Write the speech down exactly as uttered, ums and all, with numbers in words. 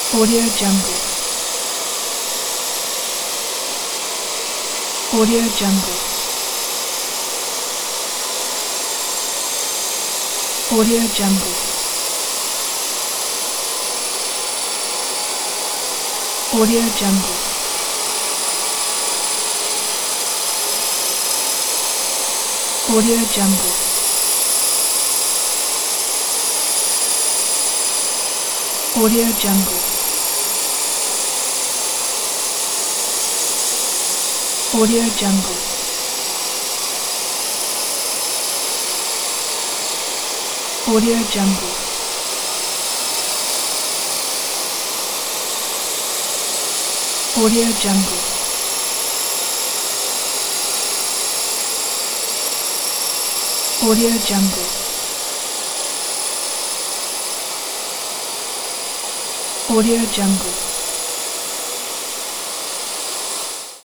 Audio Jungle. Audio Jungle. Audio Jungle. Audio Jungle. Audio Jungle. Audio Jungle. Audio Jungle. Audio Jungle. Audio Jungle. Audio Jungle. Audio Jungle.